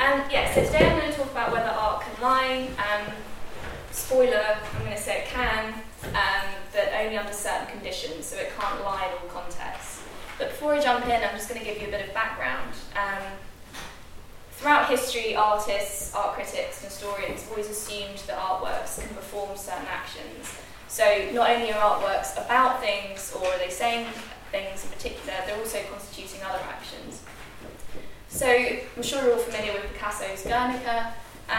So today I'm going to talk about whether art can lie. Spoiler, I'm going to say it can, but only under certain conditions, so it can't lie in all contexts. But before I jump in, I'm just going to give you a bit of background. Throughout history, artists, art critics, and historians have always assumed that artworks can perform certain actions. So not only are artworks about things, or are they saying things in particular, they're also constituting other actions. So I'm sure you're all familiar with Picasso's Guernica.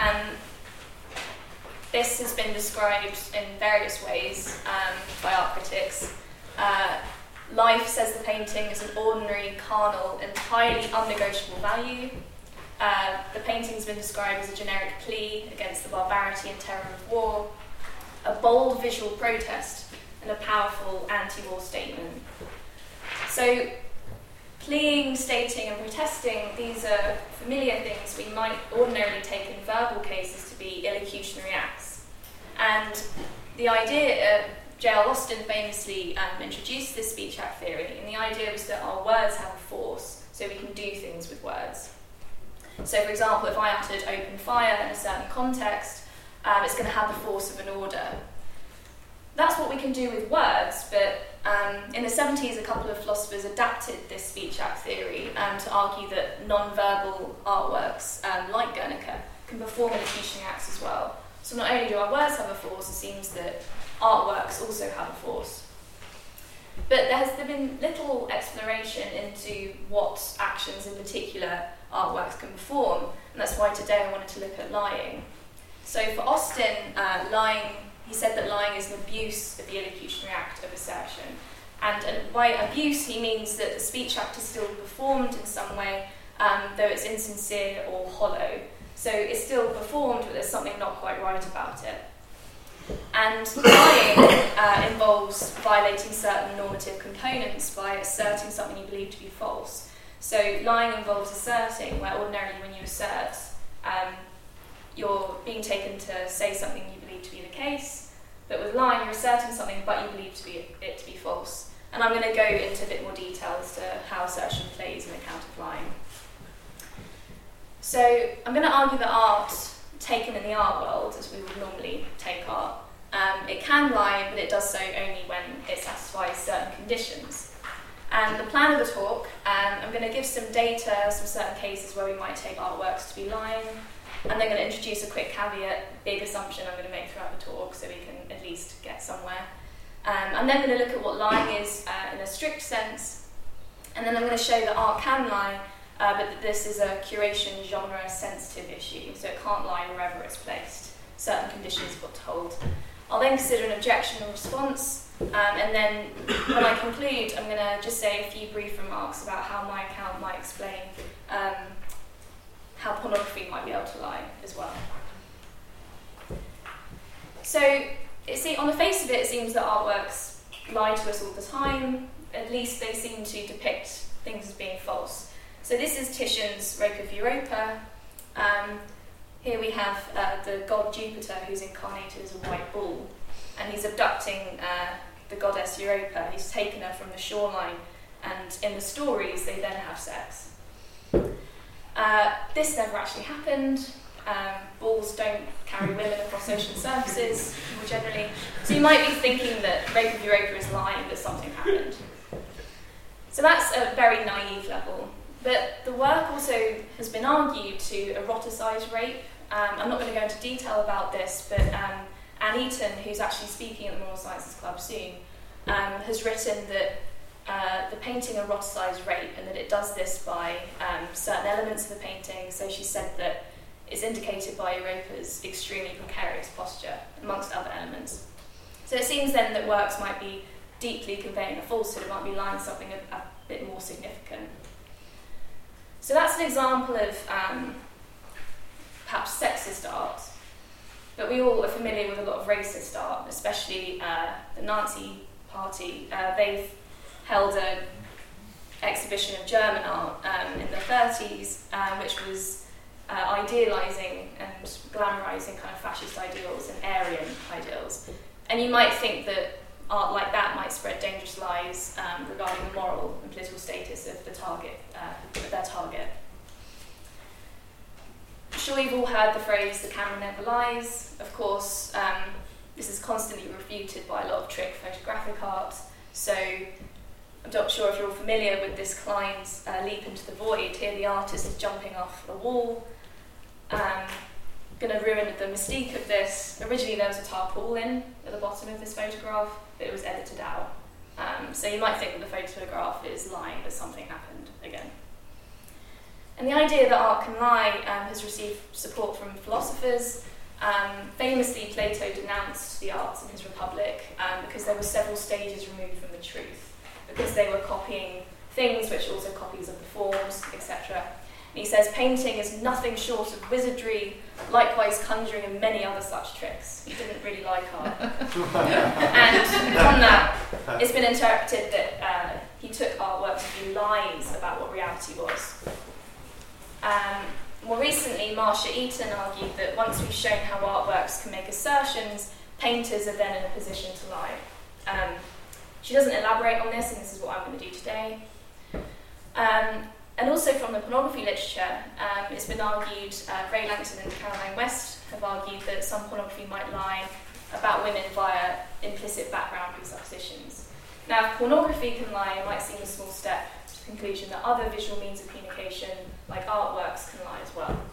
This has been described in various ways by art critics. Life, says the painting, is an ordinary, carnal, entirely unnegotiable value. The painting's been described as a generic plea against the barbarity and terror of war, a bold visual protest, and a powerful anti-war statement. So, pleading, stating, and protesting, these are familiar things we might ordinarily take in verbal cases to be illocutionary acts. And the idea, J.L. Austin famously introduced this speech act theory, and the idea was that our words have a force, so we can do things with words. So, for example, if I uttered open fire in a certain context, it's going to have the force of an order. That's what we can do with words, but in the 70s, a couple of philosophers adapted this speech act theory to argue that non-verbal artworks, like Guernica, can perform illocutionary acts as well. So not only do our words have a force, it seems that artworks also have a force. But there has been little exploration into what actions in particular artworks can perform, and that's why today I wanted to look at lying. So for Austin, he said that lying is an abuse of the illocutionary act of assertion. And by abuse, he means that the speech act is still performed in some way, though it's insincere or hollow. So it's still performed, but there's something not quite right about it. And lying involves violating certain normative components by asserting something you believe to be false. So lying involves asserting, where ordinarily when you assert, you're being taken to say something you believe to be the case, but with lying you're asserting something but you believe it to be false. And I'm going to go into a bit more detail as to how assertion plays in account of lying. So I'm going to argue that art, taken in the art world as we would normally take art, it can lie, but it does so only when it satisfies certain conditions. And the plan of the talk, I'm going to give some data, some certain cases where we might take artworks to be lying, and then going to introduce a quick caveat, big assumption I'm going to make throughout the talk so we can at least get somewhere. I'm then going to look at what lying is in a strict sense, and then I'm going to show that art can lie, but that this is a curation genre sensitive issue, so it can't lie wherever it's placed. Certain conditions have got to hold. I'll then consider an objection and response, and then when I conclude, I'm going to just say a few brief remarks about how my account might explain how pornography might be able to lie as well. So, on the face of it, it seems that artworks lie to us all the time. At least they seem to depict things as being false. So this is Titian's Rape of Europa. Here we have the god Jupiter, who's incarnated as a white bull, and he's abducting the goddess Europa. He's taken her from the shoreline, and in the stories they then have sex. This never actually happened. Bulls don't carry women across ocean surfaces, more generally. So you might be thinking that Rape of Europa is lying, but something happened. So that's a very naive level. But the work also has been argued to eroticise rape. I'm not going to go into detail about this, but Anne Eaton, who's actually speaking at the Moral Sciences Club soon, has written that the painting eroticised rape, and that it does this by certain elements of the painting. So she said that it's indicated by Europa's extremely precarious posture, amongst other elements. So it seems then that works might be deeply conveying a falsehood, it might be lying something a bit more significant. So that's an example of perhaps sexist art, but we all are familiar with a lot of racist art, especially the Nazi Party. They've held an exhibition of German art in the 30s, which was idealising and glamorising kind of fascist ideals and Aryan ideals. And you might think that art like that might spread dangerous lies regarding the moral and political status of the target, their target. sure you've all heard the phrase, the camera never lies. Of course, this is constantly refuted by a lot of trick photographic art. So I'm not sure if you're all familiar with this Klein's leap into the void. Here the artist is jumping off a wall. Going to ruin the mystique of this. Originally there was a tarpaulin at the bottom of this photograph, but it was edited out. So you might think that the photograph is lying, but something happened again. And the idea that art can lie has received support from philosophers. Famously, Plato denounced the arts in his Republic because there were several stages removed from the truth, because they were copying things which also copies of the forms, etc. And he says, painting is nothing short of wizardry, likewise conjuring and many other such tricks. He didn't really like art. And from that, it's been interpreted that he took artwork to be lies about what reality was. More recently, Marcia Eaton argued that once we've shown how artworks can make assertions, painters are then in a position to lie. She doesn't elaborate on this, and this is what I'm going to do today. And also from the pornography literature, it's been argued, Ray Langston and Caroline West have argued that some pornography might lie about women via implicit background presuppositions. Now, if pornography can lie, it might seem a small step to the conclusion that other visual means of communication, like artworks, can lie as well.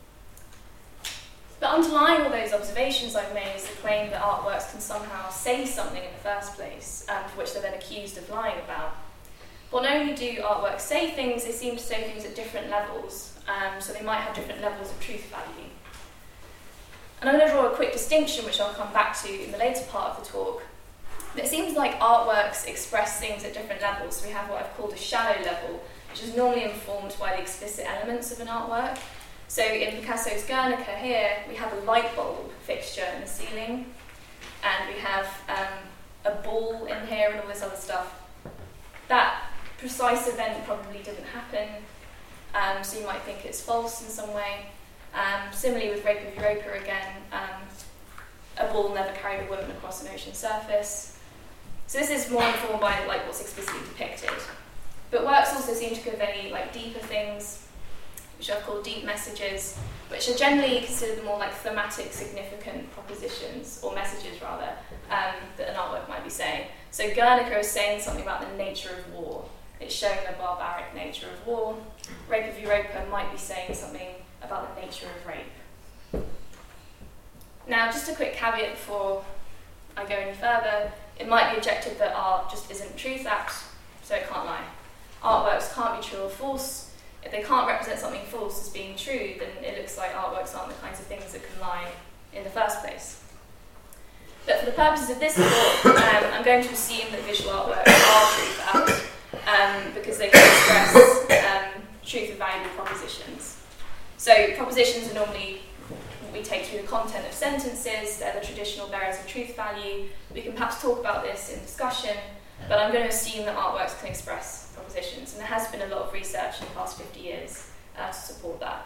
But underlying all those observations I've made is the claim that artworks can somehow say something in the first place, for which they're then accused of lying about. But not only do artworks say things, they seem to say things at different levels, so they might have different levels of truth value. And I'm going to draw a quick distinction, which I'll come back to in the later part of the talk. But it seems like artworks express things at different levels. So we have what I've called a shallow level, which is normally informed by the explicit elements of an artwork. So in Picasso's Guernica here, we have a light bulb fixture in the ceiling, and we have a ball in here and all this other stuff. That precise event probably didn't happen, so you might think it's false in some way. Similarly with Rape of Europa again, a ball never carried a woman across an ocean surface. So this is more informed by what's explicitly depicted. But works also seem to convey deeper things, which I've called deep messages, which are generally considered the more thematic, significant propositions, or messages rather, that an artwork might be saying. So Guernica is saying something about the nature of war. It's showing the barbaric nature of war. Rape of Europa might be saying something about the nature of rape. Now, just a quick caveat before I go any further. It might be objected that art just isn't truth apt, so it can't lie. Artworks can't be true or false. If they can't represent something false as being true, then it looks like artworks aren't the kinds of things that can lie in the first place. But for the purposes of this talk, I'm going to assume that visual artworks are truth apt, because they can express truth of valuable propositions. So propositions are normally what we take through the content of sentences. They're the traditional bearers of truth value. We can perhaps talk about this in discussion, but I'm going to assume that artworks can express propositions, and there has been a lot of research in the past 50 years to support that.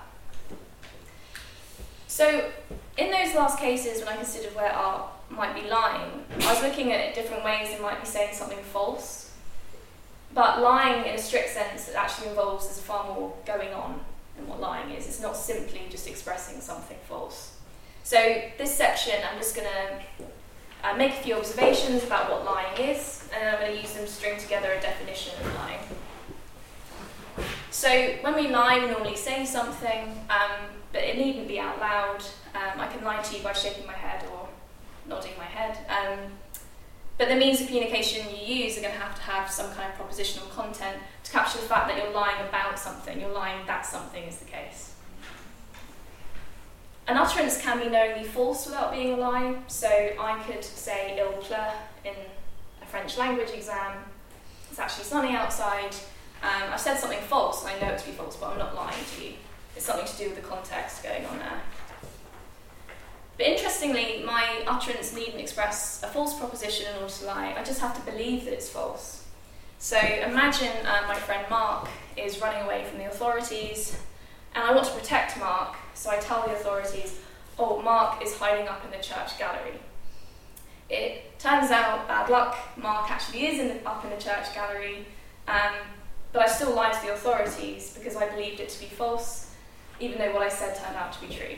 So in those last cases when I considered where art might be lying, I was looking at it different ways. It might be saying something false, but lying in a strict sense that actually involves there's far more going on than what lying is. It's not simply just expressing something false. So this section, I'm just going to make a few observations about what lying is, and then I'm going to use them to string together a definition of lying. So when we lie, we normally say something, but it needn't be out loud. I can lie to you by shaking my head or nodding my head. But the means of communication you use are going to have some kind of propositional content to capture the fact that you're lying about something. You're lying that something is the case. An utterance can be knowingly false without being a lie. So I could say il pleut in a French language exam. It's actually sunny outside. I've said something false, and I know it to be false, but I'm not lying to you. It's something to do with the context going on there. But interestingly, my utterance needn't express a false proposition in order to lie. I just have to believe that it's false. So imagine my friend Mark is running away from the authorities, and I want to protect Mark, so I tell the authorities, oh, Mark is hiding up in the church gallery. It turns out, bad luck, Mark actually is up in the church gallery, but I still lied to the authorities because I believed it to be false. even though what I said turned out to be true.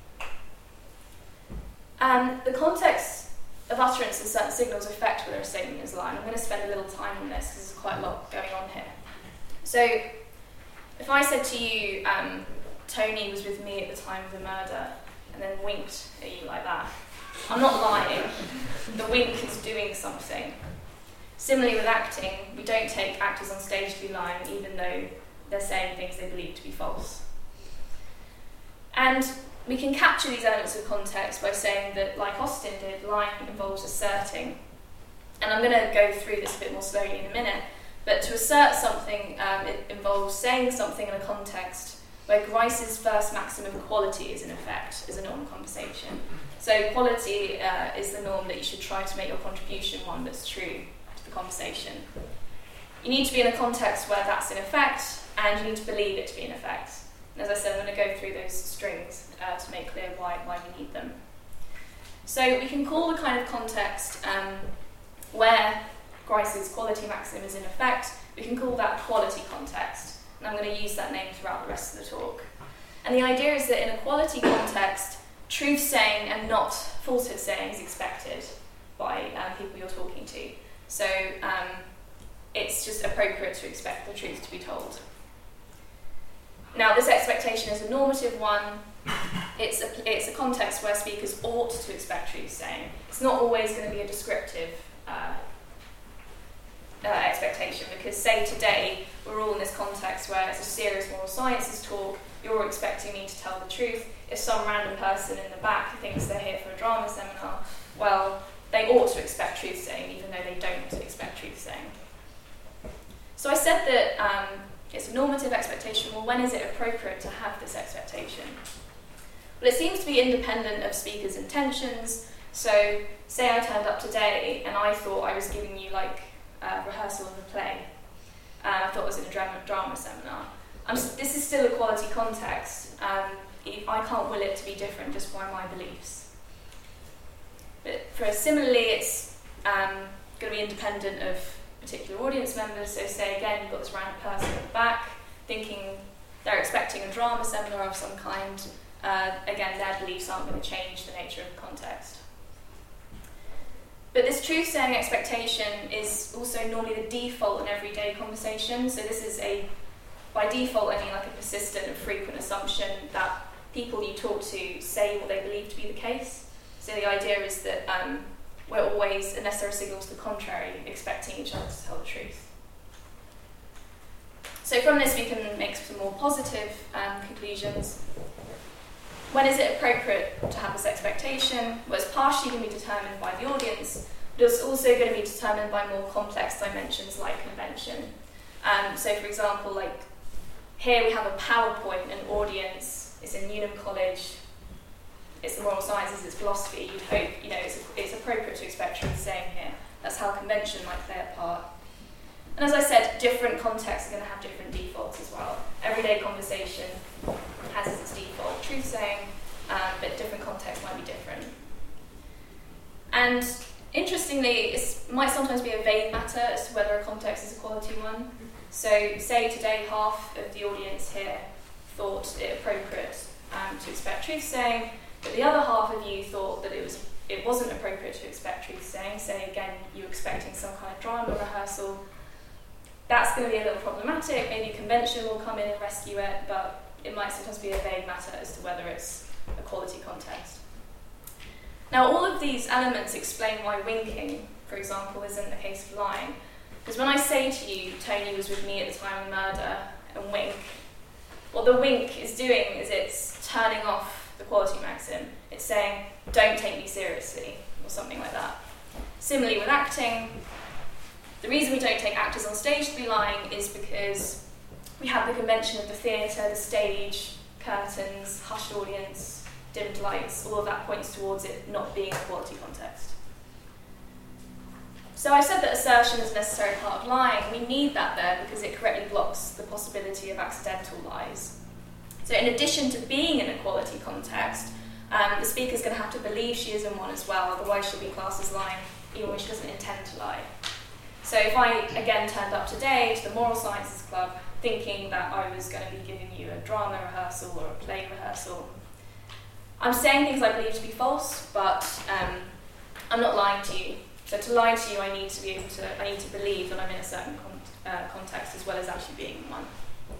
And the context of utterance of certain signals affect whether a statement is a lie. And I'm going to spend a little time on this because there's quite a lot going on here. So, if I said to you, Tony was with me at the time of the murder, and then winked at you like that, I'm not lying. The wink is doing something. Similarly with acting, we don't take actors on stage to be lying, even though they're saying things they believe to be false. And we can capture these elements of context by saying that, like Austin did, lying involves asserting. And I'm going to go through this a bit more slowly in a minute, but to assert something, it involves saying something in a context where Grice's first maxim of quality is in effect as a norm conversation. So quality is the norm that you should try to make your contribution one that's true to the conversation. You need to be in a context where that's in effect, and you need to believe it to be in effect. And as I said, I'm going to go through those strings to make clear why we need them. So we can call the kind of context where Grice's quality maxim is in effect, we can call that quality context. And I'm going to use that name throughout the rest of the talk. And the idea is that in a quality context, truth-saying and not falsehood-saying is expected by people you're talking to. So it's just appropriate to expect the truth to be told. Now, this expectation is a normative one. It's a context where speakers ought to expect truth-saying. It's not always going to be a descriptive expectation, because say today we're all in this context where it's a serious moral sciences talk, you're expecting me to tell the truth. If some random person in the back thinks they're here for a drama seminar, well, they ought to expect truth-saying, even though they don't expect truth-saying. So I said that it's a normative expectation. Well, when is it appropriate to have this expectation? Well, it seems to be independent of speakers' intentions. So say I turned up today and I thought I was giving you like a rehearsal of a play. I thought it was in a drama seminar. This is still a quality context. I can't will it to be different just by my beliefs. But similarly, it's going to be independent of particular audience members. So say again, you've got this random person in the back thinking they're expecting a drama seminar of some kind. Again, their beliefs aren't going to change the nature of the context. But this truth-saying expectation is also normally the default in everyday conversation. So this is by default, I mean like a persistent and frequent assumption that people you talk to say what they believe to be the case. So the idea is that we're always, unless there are signals to the contrary, expecting each other to tell the truth. So from this we can make some more positive conclusions. When is it appropriate to have this expectation? Well, it's partially going to be determined by the audience, but it's also going to be determined by more complex dimensions like convention. So for example, like here we have a PowerPoint, an audience, it's in Newnham College, it's the moral sciences, it's philosophy. You'd hope, it's appropriate to expect truth-saying here. That's how convention might play a part. And as I said, different contexts are going to have different defaults as well. Everyday conversation has as its default truth-saying, but different contexts might be different. And interestingly, it might sometimes be a vague matter as to whether a context is a quality one. So say today half of the audience here thought it appropriate to expect truth-saying, but the other half of you thought that it wasn't appropriate to expect truth-saying. Say again, you're expecting some kind of drama rehearsal. That's going to be a little problematic. Maybe convention will come in and rescue it, but it might sometimes be a vague matter as to whether it's a quality context. Now, all of these elements explain why winking, for example, isn't the case of lying. Because when I say to you, Tony was with me at the time of murder, and wink, what the wink is doing is it's turning off the quality maxim. It's saying, don't take me seriously, or something like that. Similarly with acting, the reason we don't take actors on stage to be lying is because we have the convention of the theatre, the stage, curtains, hushed audience, dimmed lights, all of that points towards it not being a quality context. So I said that assertion is a necessary part of lying. We need that there because it correctly blocks the possibility of accidental lies. So in addition to being in a quality context, the speaker's going to have to believe she is in one as well, otherwise she'll be classed as lying even when she doesn't intend to lie. So if I again turned up today to the Moral Sciences Club thinking that I was going to be giving you a drama rehearsal or a play rehearsal. I'm saying things I believe to be false, but I'm not lying to you. So to lie to you, I need to believe that I'm in a certain context as well as actually being in one.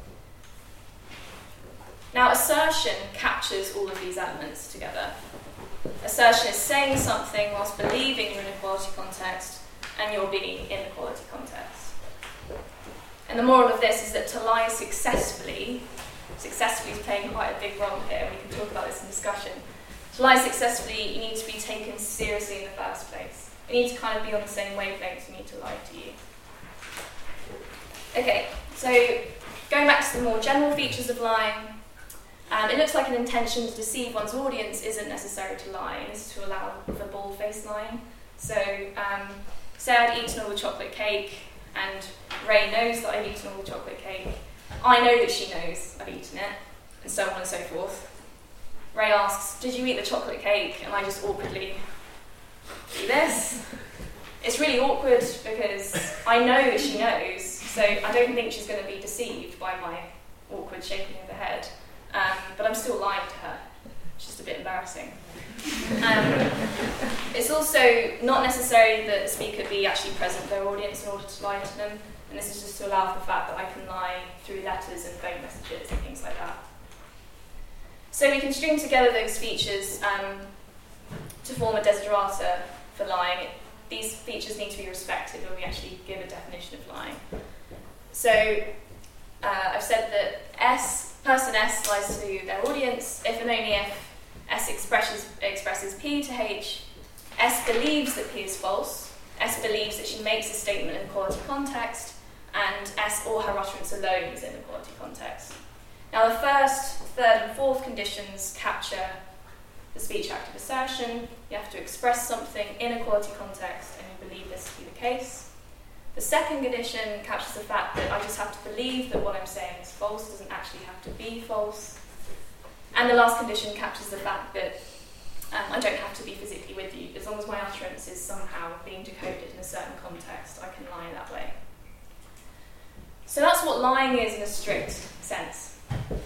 Now, assertion captures all of these elements together. Assertion is saying something whilst believing you're in a quality context and you're being in a quality context. And the moral of this is that to lie successfully is playing quite a big role here, and we can talk about this in discussion. To lie successfully, you need to be taken seriously in the first place. You need to kind of be on the same wavelength for me to lie to you. Okay, so going back to the more general features of lying, it looks like an intention to deceive one's audience isn't necessary to lie, and this is to allow for bald-faced lying. So, say I'd eaten all the chocolate cake, and Ray knows that I've eaten all the chocolate cake. I know that she knows I've eaten it, and so on and so forth. Ray asks, "Did you eat the chocolate cake?" And I just awkwardly do this. It's really awkward because I know that she knows, so I don't think she's going to be deceived by my awkward shaking of the head. But I'm still lying to her. It's just a bit embarrassing. It's also not necessary that the speaker be actually present with their audience in order to lie to them, and this is just to allow for the fact that I can lie through letters and phone messages and things like that. So we can string together those features to form a desiderata for lying. These features need to be respected when we actually give a definition of lying. So I've said that person S lies to their audience if and only if S expresses P to H, S believes that P is false, S believes that she makes a statement in a quality context, and S or her utterance alone is in the quality context. Now the first, third and fourth conditions capture the speech act of assertion. You have to express something in a quality context and you believe this to be the case. The second condition captures the fact that I just have to believe that what I'm saying is false, doesn't actually have to be false. And the last condition captures the fact that I don't have to be physically with you. As long as my utterance is somehow being decoded in a certain context, I can lie that way. So that's what lying is in a strict sense.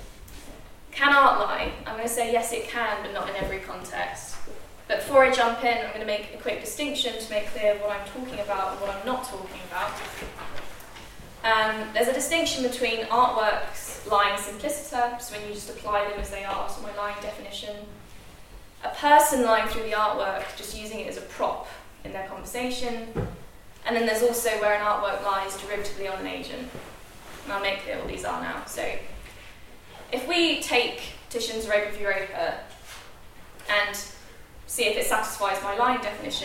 Can art lie? I'm going to say yes, it can, but not in every context. But before I jump in, I'm going to make a quick distinction to make clear what I'm talking about and what I'm not talking about. There's a distinction between artworks lying simpliciter, so when you just apply them as they are to my lying definition, a person lying through the artwork, just using it as a prop in their conversation, and then there's also where an artwork lies derivatively on an agent. And I'll make clear what these are now. So if we take Titian's Europa of Europa and see if it satisfies my lying definition,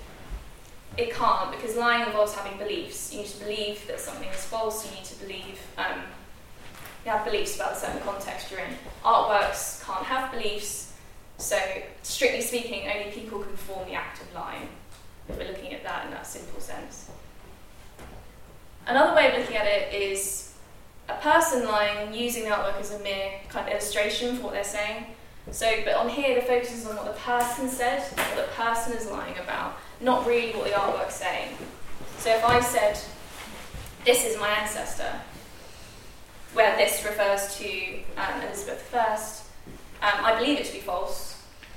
it can't, because lying involves having beliefs. You need to believe that something is false, you need to believe, you have beliefs about a certain context you're in. Artworks can't have beliefs, so strictly speaking, only people can perform the act of lying, if we're looking at that in that simple sense. Another way of looking at it is a person lying and using the artwork as a mere kind of illustration for what they're saying. So, but on here, the focus is on what the person said, what the person is lying about, not really what the artwork's saying. So if I said, "This is my ancestor," where this refers to Elizabeth I, I believe it to be false,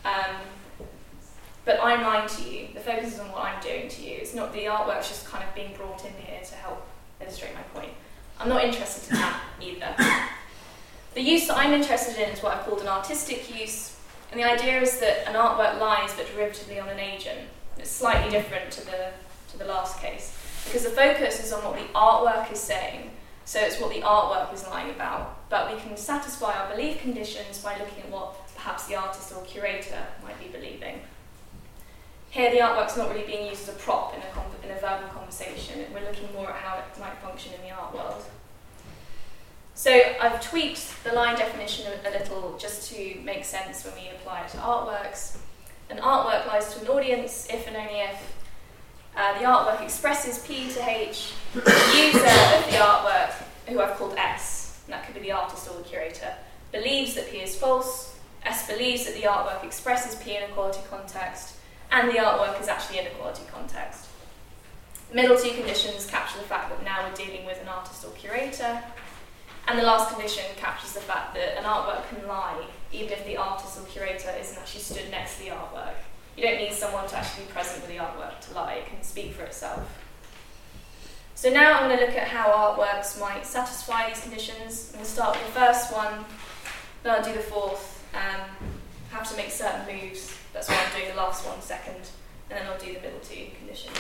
but I'm lying to you. The focus is on what I'm doing to you. It's not the artwork's just kind of being brought in here to help illustrate my point. I'm not interested in that either. The use that I'm interested in is what I've called an artistic use, and the idea is that an artwork lies but derivatively on an agent. It's slightly different to the last case, because the focus is on what the artwork is saying, so it's what the artwork is lying about, but we can satisfy our belief conditions by looking at what perhaps the artist or curator might be believing. Here the artwork's not really being used as a prop in a verbal conversation, we're looking more at how it might function in the art world. So I've tweaked the line definition a little just to make sense when we apply it to artworks. An artwork lies to an audience if and only if the artwork expresses P to H, the user of the artwork, who I've called S, and that could be the artist or the curator, believes that P is false, S believes that the artwork expresses P in a quality context, and the artwork is actually in a quality context. The middle two conditions capture the fact that now we're dealing with an artist or curator. And the last condition captures the fact that an artwork can lie, even if the artist or curator isn't actually stood next to the artwork. You don't need someone to actually be present with the artwork to lie, it can speak for itself. So now I'm going to look at how artworks might satisfy these conditions. I'm going to start with the first one, then I'll do the fourth, have to make certain moves, that's why I'm doing the last one second, and then I'll do the middle two conditions.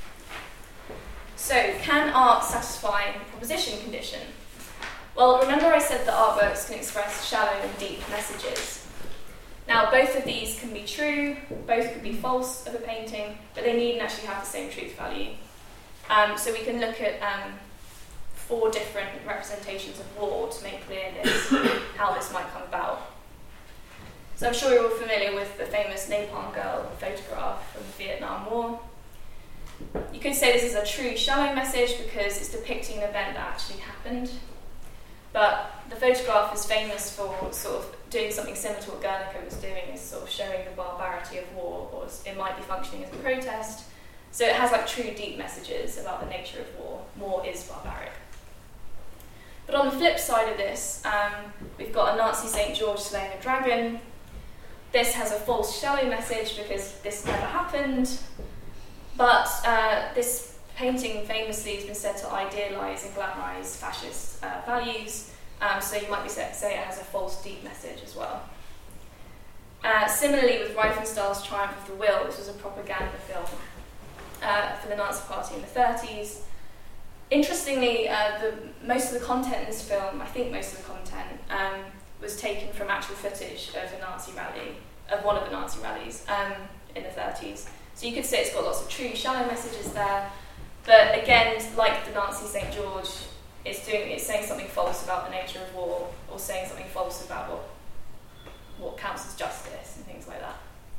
So, can art satisfy the proposition condition? Well, remember I said that artworks can express shallow and deep messages. Now, both of these can be true, both could be false of a painting, but they needn't actually have the same truth value. So we can look at 4 different representations of war to make clear this, how this might come about. So I'm sure you're all familiar with the famous Napalm Girl photograph from the Vietnam War. You could say this is a true shallow message because it's depicting an event that actually happened. But the photograph is famous for sort of doing something similar to what Guernica was doing, is sort of showing the barbarity of war, or it might be functioning as a protest. So it has like true deep messages about the nature of war. War is barbaric. But on the flip side of this, we've got a Nazi St. George slaying a dragon. This has a false shallow message because this never happened. But this painting famously has been said to idealise and glamorise fascist values, so you might say it has a false deep message as well. Similarly with Riefenstahl's Triumph of the Will, this was a propaganda film for the Nazi Party in the 30s. Interestingly, most of the content in this film, I think most of the content, was taken from actual footage of a Nazi rally, of one of the Nazi rallies in the 30s. So you could say it's got lots of true shallow messages there, but again, like the Nazi St. George, it's saying something false about the nature of war, or saying something false about what counts as justice and things like that.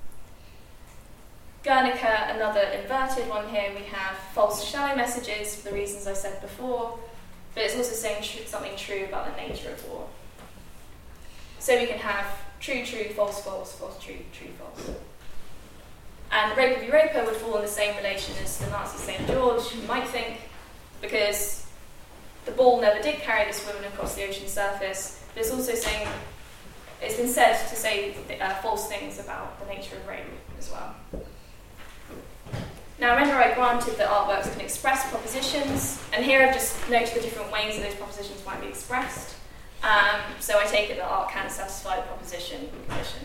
Guernica, another inverted one here, we have false shallow messages for the reasons I said before, but it's also saying something true about the nature of war. So we can have true, true, false, false, false, true, true, false. And Rape of Europa would fall in the same relation as the Nazi St. George, you might think, because the ball never did carry this woman across the ocean surface, but it's also saying, it's been said to say false things about the nature of rape as well. Now remember I granted that artworks can express propositions, and here I've just noted the different ways that those propositions might be expressed. So I take it that art can satisfy the proposition condition.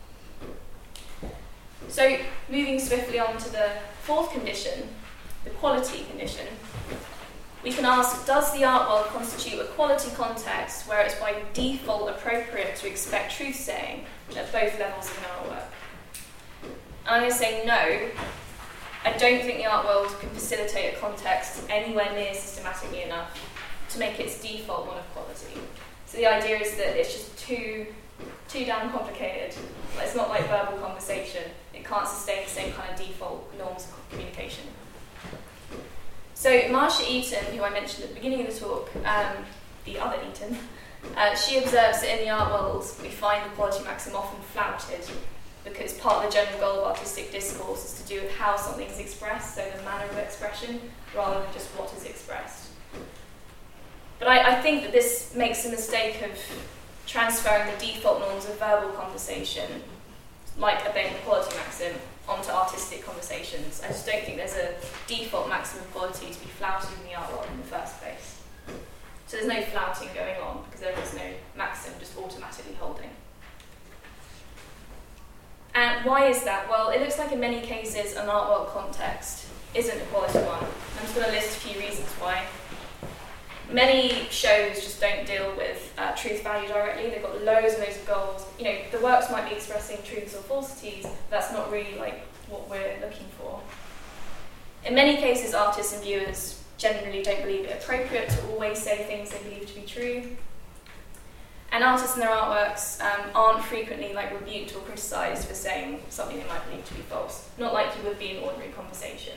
So moving swiftly on to the fourth condition, the quality condition, we can ask, does the art world constitute a quality context where it's by default appropriate to expect truth-saying at both levels of an artwork? And I'm going to say no. I don't think the art world can facilitate a context anywhere near systematically enough to make its default one of quality. So the idea is that it's just too damn complicated. It's not like verbal conversation. It can't sustain the same kind of default norms of communication. So Marcia Eaton, who I mentioned at the beginning of the talk, the other Eaton, she observes that in the art world we find the quality maxim often flouted because part of the general goal of artistic discourse is to do with how something is expressed, so the manner of expression, rather than just what is expressed. But I think that this makes a mistake of transferring the default norms of verbal conversation, like obeying the quality maxim, onto artistic conversations. I just don't think there's a default maximum quality to be flouted in the art world in the first place. So there's no flouting going on, because there is no maxim just automatically holding. And why is that? Well, it looks like in many cases an art world context isn't a quality one. I'm just going to list a few reasons why. Many shows just don't deal with truth value directly. They've got loads and loads of goals. You know, the works might be expressing truths or falsities. That's not really like what we're looking for. In many cases, artists and viewers generally don't believe it appropriate to always say things they believe to be true. And artists and their artworks aren't frequently like rebuked or criticised for saying something they might believe to be false. Not like you would be in ordinary conversation.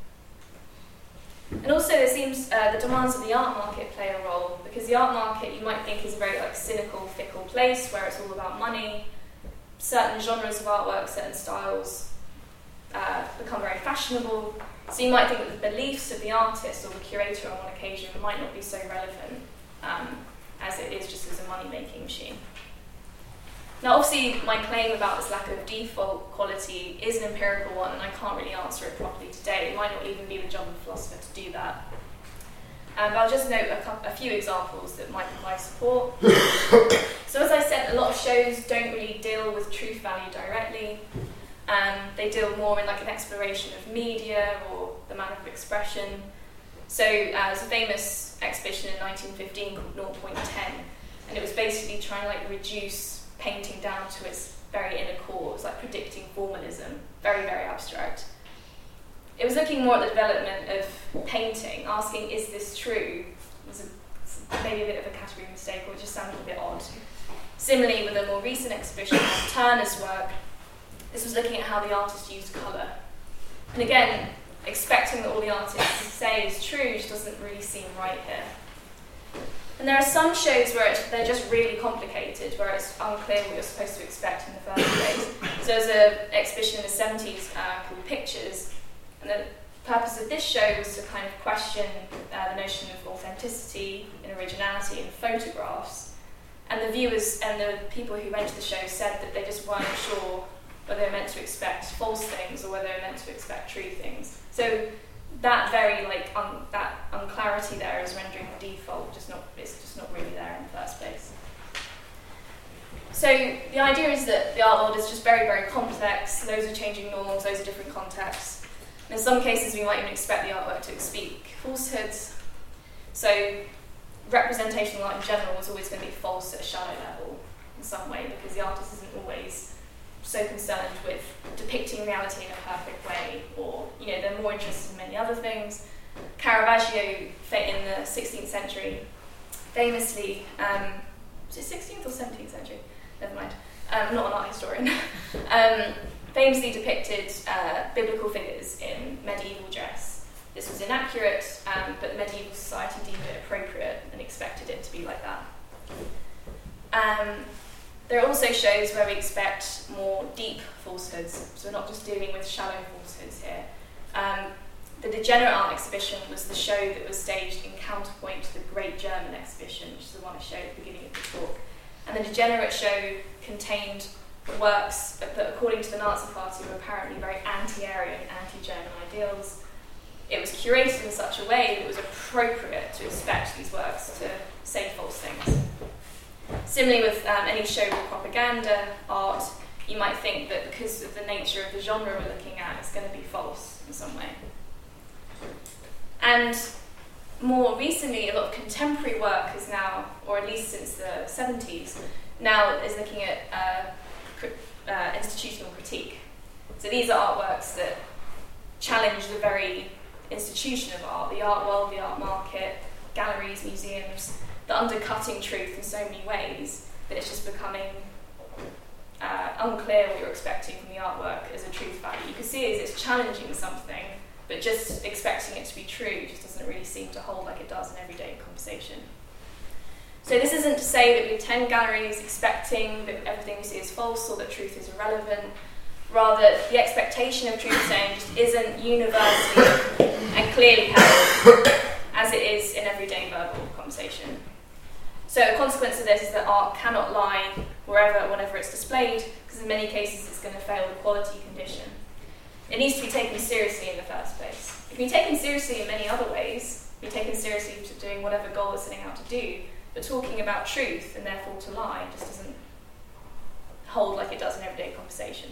And also there seems the demands of the art market play a role, because the art market you might think is a very like cynical, fickle place where it's all about money. Certain genres of artwork, certain styles become very fashionable. So you might think that the beliefs of the artist or the curator on one occasion might not be so relevant as it is just as a money-making machine. Now, obviously, my claim about this lack of default quality is an empirical one, and I can't really answer it properly today. It might not even be the job of a philosopher to do that. But I'll just note a few examples that might provide support. So as I said, a lot of shows don't really deal with truth value directly. They deal more in like an exploration of media or the manner of expression. So there's a famous exhibition in 1915 called 0.10, and it was basically trying to like reduce painting down to its very inner core. It was like predicting formalism, very, very abstract. It was looking more at the development of painting, asking, is this true? It was maybe a bit of a category mistake, or it just sounded a bit odd. Similarly, with a more recent exhibition of Turner's work, this was looking at how the artist used colour. And again, expecting that all the artists say is true just doesn't really seem right here. And there are some shows where they're just really complicated, where it's unclear what you're supposed to expect in the first place. So there's an exhibition in the 70s called Pictures, and the purpose of this show was to kind of question the notion of authenticity and originality in photographs. And the viewers and the people who went to the show said that they just weren't sure whether they were meant to expect false things or whether they were meant to expect true things. So that very that unclarity there is rendering the default it's just not really there in the first place. So the idea is that the art world is just very, very complex, loads of changing norms, loads of different contexts. In some cases, we might even expect the artwork to speak falsehoods. So representational art in general is always going to be false at a shallow level in some way, because the artist isn't always so concerned with depicting reality in a perfect way, or they're more interested in many other things. Caravaggio, in the 16th century, famously, was it 16th or 17th century? Never mind. I'm not an art historian. Famously depicted biblical figures in medieval dress. This was inaccurate, but the medieval society deemed it appropriate and expected it to be like that. There are also shows where we expect more deep falsehoods, so we're not just dealing with shallow falsehoods here. The Degenerate Art exhibition was the show that was staged in counterpoint to the Great German exhibition, which is the one I showed at the beginning of the talk. And the Degenerate show contained works that, according to the Nazi Party, were apparently very anti-Aryan, anti-German ideals. It was curated in such a way that it was appropriate to expect these works to say false things. Similarly with any show with propaganda art, you might think that because of the nature of the genre we're looking at, it's going to be false in some way. And more recently, a lot of contemporary work is now, or at least since the 70s, now is looking at institutional critique. So these are artworks that challenge the very institution of art, the art world, the art market, galleries, museums. They're undercutting truth in so many ways that it's just becoming unclear what you're expecting from the artwork as a truth value. You can see it as it's challenging something, but just expecting it to be true just doesn't really seem to hold like it does in everyday conversation. So this isn't to say that we attend galleries expecting that everything we see is false or that truth is irrelevant. Rather, the expectation of truth saying just isn't universally and clearly held as it is in everyday verbal conversation. So a consequence of this is that art cannot lie whenever it's displayed, because in many cases it's going to fail the quality condition. It needs to be taken seriously in the first place. It can be taken seriously in many other ways, be taken seriously to doing whatever goal it's setting out to do, but talking about truth and therefore to lie just doesn't hold like it does in everyday conversation.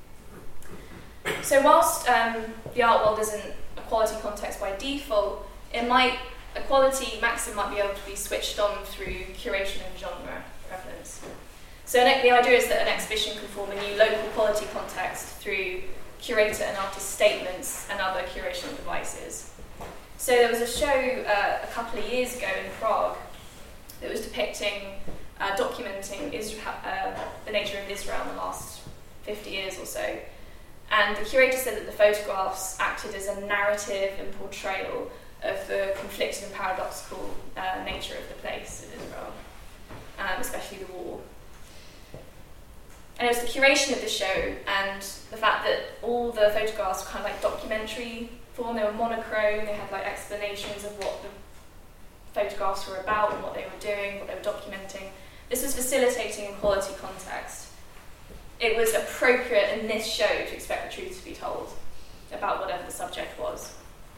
So whilst the art world isn't a quality context by default, a quality maxim might be able to be switched on through curation and genre prevalence. So the idea is that an exhibition can form a new local quality context through curator and artist statements and other curational devices. So there was a show a couple of years ago in Prague that was depicting, documenting the nature of Israel in the last 50 years or so. And the curator said that the photographs acted as a narrative and portrayal of the conflicted and paradoxical nature of the place of Israel, especially the war. And it was the curation of the show and the fact that all the photographs were kind of like documentary form. They were monochrome, they had like explanations of what the photographs were about and what they were doing, what they were documenting. This was facilitating a quality context. It was appropriate in this show to expect the truth to be told about whatever the subject was.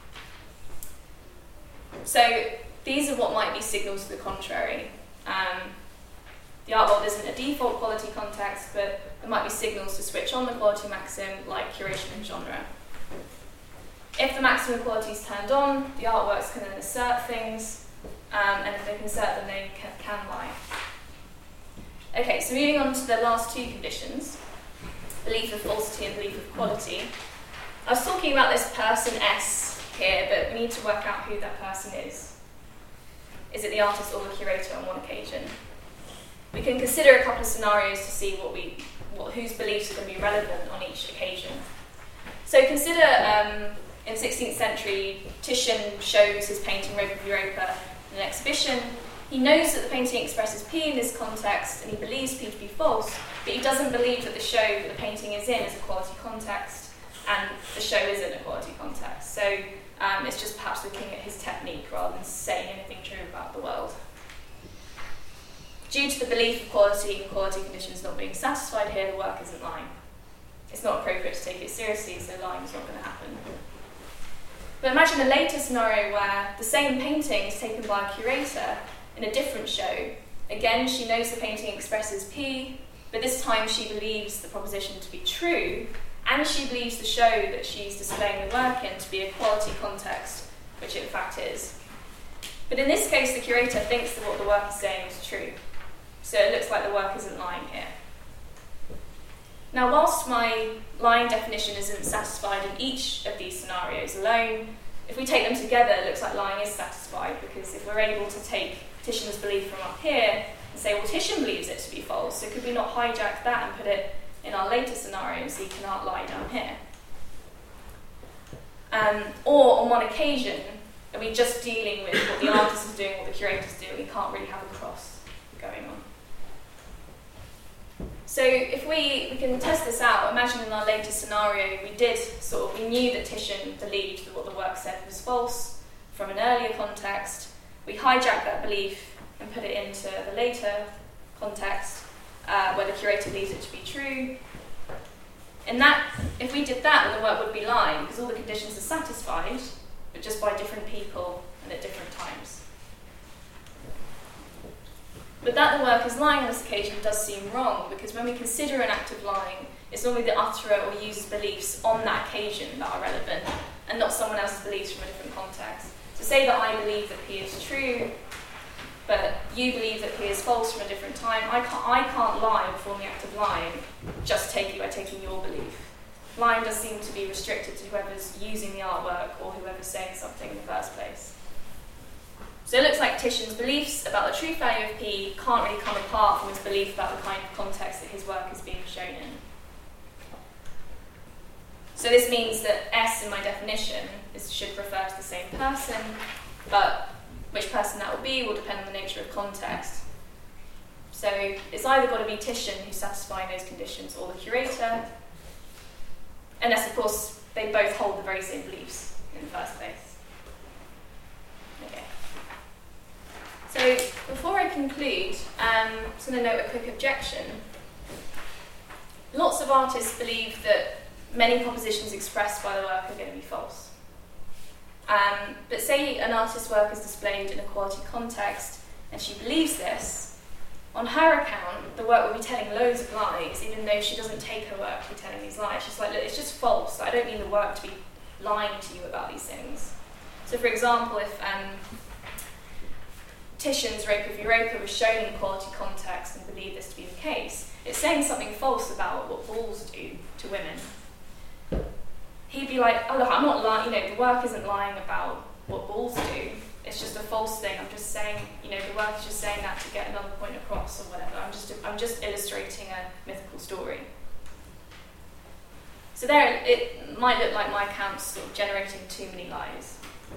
So these are what might be signals to the contrary. The art world isn't a default quality context, but there might be signals to switch on the quality maxim, like curation and genre. If the maximum quality is turned on, the artworks can then assert things, and if they can assert them, they can lie. Okay, so moving on to the last two conditions, belief of falsity and belief of quality. I was talking about this person S here, but we need to work out who that person is. Is it the artist or the curator on one occasion? We can consider a couple of scenarios to see whose beliefs are going to be relevant on each occasion. So consider in the 16th century, Titian shows his painting Rope of Europa in an exhibition. He knows that the painting expresses P in this context, and he believes P to be false, but he doesn't believe that the show that the painting is in is a quality context, and the show isn't a quality context. So it's just perhaps looking at his technique rather than saying anything true about the world. Due to the belief of quality and quality conditions not being satisfied here, the work isn't lying. It's not appropriate to take it seriously, so lying is not going to happen. But imagine a later scenario where the same painting is taken by a curator in a different show. Again, she knows the painting expresses P, but this time she believes the proposition to be true, and she believes the show that she's displaying the work in to be a quality context, which it in fact is. But in this case, the curator thinks that what the work is saying is true. So it looks like the work isn't lying here. Now, whilst my lying definition isn't satisfied in each of these scenarios alone, if we take them together, it looks like lying is satisfied, because if we're able to take Titian's belief from up here and say, well, Titian believes it to be false, so could we not hijack that and put it in our later scenario and see can art lie down here? Or on one occasion, are we just dealing with what the artist is doing, what the curator's doing? We can't really have a cross going on. So if we can test this out, imagine in our later scenario, we knew that Titian believed that what the work said was false from an earlier context. We hijack that belief and put it into the later context where the curator believes it to be true. And if we did that, then the work would be lying, because all the conditions are satisfied, but just by different people and at different times. But that the work is lying on this occasion does seem wrong, because when we consider an act of lying, it's normally the utterer or user's beliefs on that occasion that are relevant, and not someone else's beliefs from a different context. So say that I believe that P is true, but you believe that P is false from a different time. I can't lie and perform the act of lying just by taking your belief. Lying does seem to be restricted to whoever's using the artwork or whoever's saying something in the first place. So it looks like Titian's beliefs about the truth value of P can't really come apart from his belief about the kind of context that his work is being shown in. So this means that S in my definition should refer to the same person, but which person that will be will depend on the nature of context. So it's either got to be Titian who's satisfying those conditions, or the curator, unless of course they both hold the very same beliefs in the first place. Okay. So before I conclude, I'm just going to note a quick objection. Lots of artists believe that many propositions expressed by the work are going to be false. But say an artist's work is displayed in a quality context and she believes this, on her account, the work will be telling loads of lies, even though she doesn't take her work to be telling these lies. She's like, look, it's just false. I don't mean the work to be lying to you about these things. So for example, if Titian's Rope of Europa was shown in a quality context and believed this to be the case, it's saying something false about what balls do to women. He'd be like, oh look, I'm not lying, the work isn't lying about what balls do. It's just a false thing. I'm just saying, the work is just saying that to get another point across or whatever. I'm just illustrating a mythical story. So there, it might look like my account's sort of generating too many lies.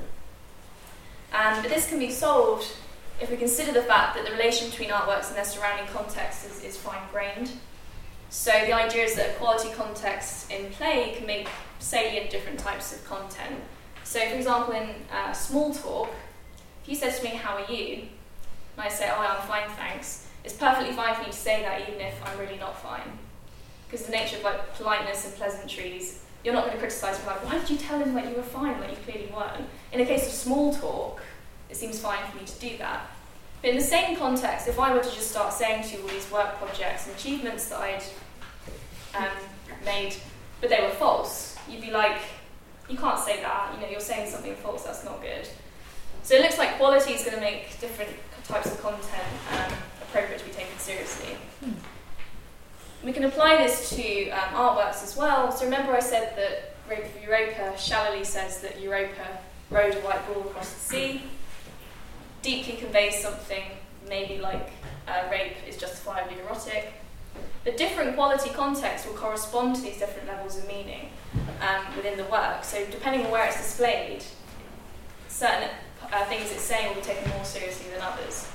But this can be solved if we consider the fact that the relation between artworks and their surrounding context is fine-grained. So the idea is that a quality context in play can make salient different types of content. So for example, in small talk, If you said to me, how are you? And I say, oh, I'm fine, thanks. It's perfectly fine for me to say that even if I'm really not fine. Because the nature of like politeness and pleasantries, you're not going to criticise me like, why did you tell him that you were fine when you clearly weren't? In a case of small talk, it seems fine for me to do that. But in the same context, if I were to just start saying to you all these work projects and achievements that I'd made, but they were false, you'd be like, you can't say that, you're saying something false, that's not good. So it looks like quality is going to make different types of content appropriate to be taken seriously. We can apply this to artworks as well. So remember I said that Rape of Europa shallowly says that Europa rode a white ball across the sea. Deeply conveys something maybe like rape is justifiably erotic. The different quality context will correspond to these different levels of meaning within the work. So depending on where it's displayed, certain things it's saying will be taken more seriously than others.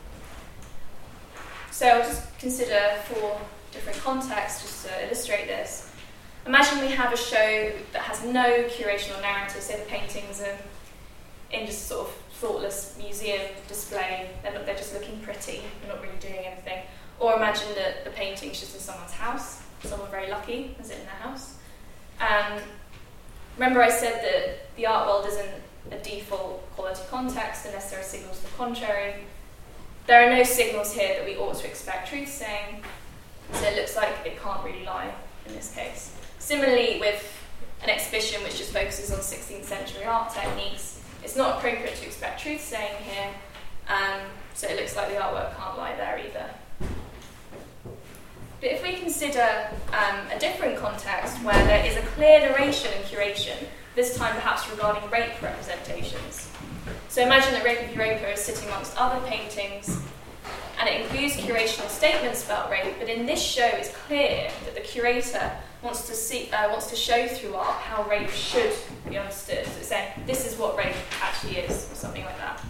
So I'll just consider 4 different contexts just to illustrate this. Imagine we have a show that has no curation or narrative, say the paintings are in just sort of thoughtless museum display, they're just looking pretty, they're not really doing anything. Or imagine that the painting's just in someone's house, someone very lucky has it in their house. Remember I said that the art world isn't a default quality context unless there are signals to the contrary. There are no signals here that we ought to expect truth-saying, so it looks like it can't really lie in this case. Similarly, with an exhibition which just focuses on 16th century art techniques, it's not appropriate to expect truth-saying here, so it looks like the artwork can't lie there either. But if we consider a different context where there is a clear narration and curation, this time perhaps regarding rape representations. So imagine that Rape of Europa is sitting amongst other paintings, and it includes curational statements about rape, but in this show it's clear that the curator wants to show through art how rape should be understood. So it's saying, this is what rape actually is, or something like that.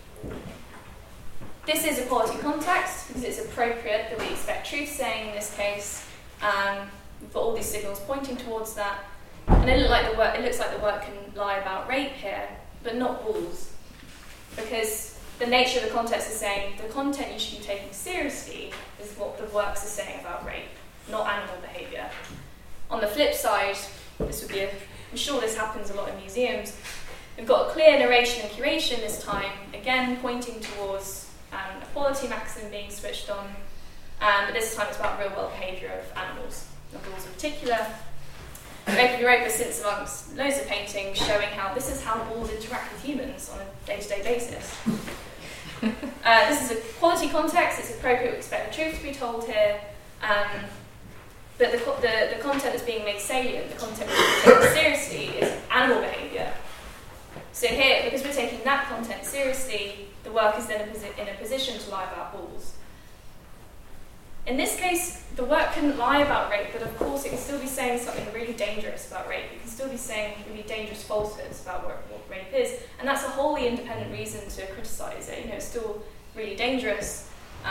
This is a quality context, because it's appropriate that we expect truth-saying in this case. We've got all these signals pointing towards that. And it looks like the work can lie about rape here, but not balls. Because the nature of the context is saying the content you should be taking seriously is what the works are saying about rape, not animal behaviour. On the flip side, I'm sure this happens a lot in museums, we've got a clear narration and curation this time, again pointing towards a quality maxim being switched on, but this time it's about real-world behaviour of animals, not bulls in particular. Rape of Europa sits amongst loads of paintings showing how this is how bulls interact with humans on a day-to-day basis. This is a quality context, it's appropriate to expect the truth to be told here, but the content that's being made salient, the content that's being taken seriously, is animal behaviour. So here, because we're taking that content seriously, the work is then in a position to lie about bulls. In this case, the work couldn't lie about rape, but of course it can still be saying something really dangerous about rape. It can still be saying really dangerous falsehoods about what rape is, and that's a wholly independent reason to criticise it. It's still really dangerous,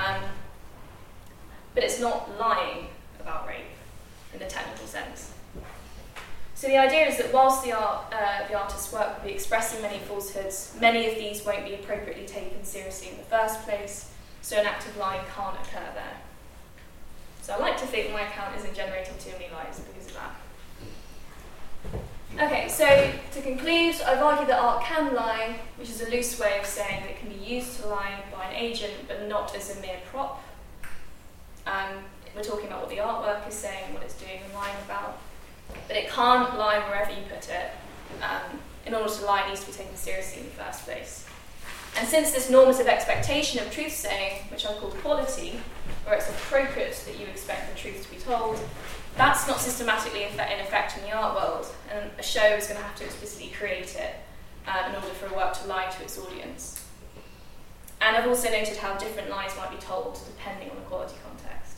but it's not lying about rape in the technical sense. So the idea is that whilst the artist's work will be expressing many falsehoods, many of these won't be appropriately taken seriously in the first place, so an act of lying can't occur there. So I like to think my account isn't generating too many lies because of that. Okay, so to conclude, I've argued that art can lie, which is a loose way of saying that it can be used to lie by an agent, but not as a mere prop. We're talking about what the artwork is saying, what it's doing and lying about. But it can't lie wherever you put it. In order to lie, it needs to be taken seriously in the first place. And since this normative expectation of truth-saying, which I call quality, where it's appropriate that you expect the truth to be told, that's not systematically in effect in the art world, and a show is going to have to explicitly create it in order for a work to lie to its audience. And I've also noted how different lies might be told depending on the quality context.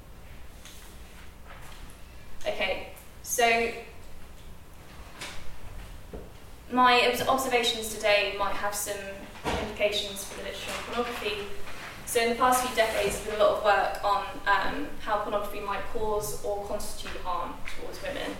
Okay, so my observations today might have some implications for the literature on pornography. So in the past few decades, there's been a lot of work on how pornography might cause or constitute harm towards women.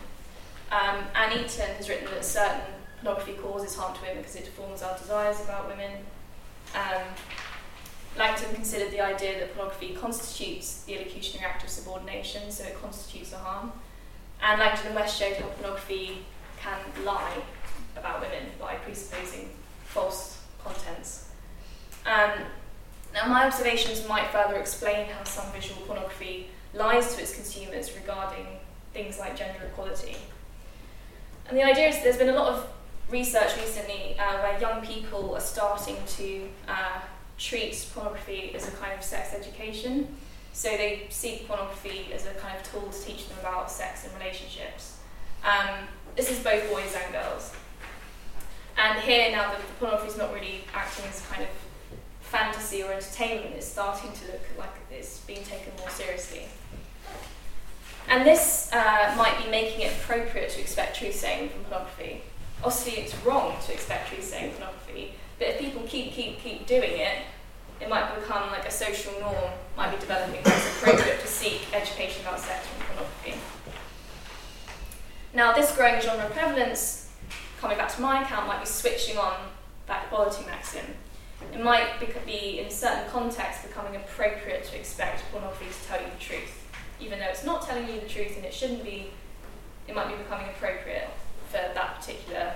Anne Eaton has written that certain pornography causes harm to women because it deforms our desires about women. Langton considered the idea that pornography constitutes the illocutionary act of subordination, so it constitutes a harm. And Langton and West showed how pornography can lie about women by presupposing false contents. Now, my observations might further explain how some visual pornography lies to its consumers regarding things like gender equality. And the idea is there's been a lot of research recently where young people are starting to treat pornography as a kind of sex education. So they see pornography as a kind of tool to teach them about sex and relationships. This is both boys and girls. And here, now that the pornography is not really acting as kind of fantasy or entertainment, it's starting to look like it's being taken more seriously. And this might be making it appropriate to expect truth-saying from pornography. Obviously, it's wrong to expect truth-saying from pornography, but if people keep doing it, it might become like a social norm, might be developing where it's appropriate to seek education about sex from pornography. Now, this growing genre prevalence, coming back to my account, might be switching on that equality maxim. It might be, in certain contexts, becoming appropriate to expect pornography to tell you the truth. Even though it's not telling you the truth and it shouldn't be, it might be becoming appropriate for that particular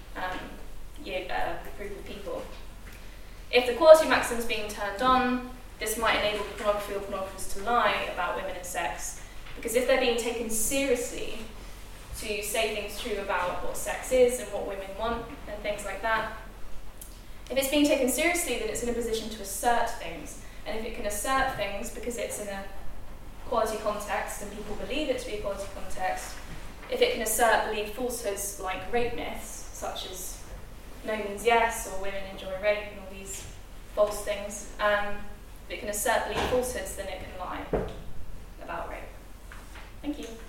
group of people. If the equality maxim is being turned on, this might enable pornography or pornographers to lie about women and sex, because if they're being taken seriously to say things true about what sex is and what women want and things like that, if it's being taken seriously, then it's in a position to assert things. And if it can assert things because it's in a equality context and people believe it to be equality context, if it can believe falsehoods like rape myths, such as no means yes, or women enjoy rape, and all these false things, if it can believe falsehoods, then it can lie about rape. Thank you.